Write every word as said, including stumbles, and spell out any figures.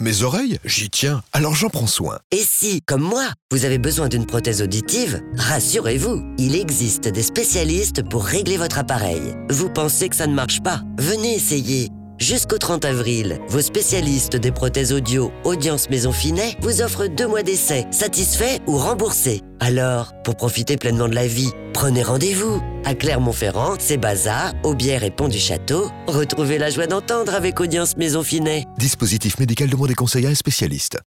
Mes oreilles, j'y tiens, alors j'en prends soin. Et si, comme moi, vous avez besoin d'une prothèse auditive, rassurez-vous, il existe des spécialistes pour régler votre appareil. Vous pensez que ça ne marche pas? Venez essayer. Jusqu'au trente avril, vos spécialistes des prothèses audio Audience Maison Finet vous offrent deux mois d'essai, satisfait ou remboursé. Alors, pour profiter pleinement de la vie, prenez rendez-vous. À Clermont-Ferrand, Sébaza, Aubière et Pont-du-Château, retrouvez la joie d'entendre avec Audience Maison Finet. Dispositif médical demandé conseil à un spécialiste.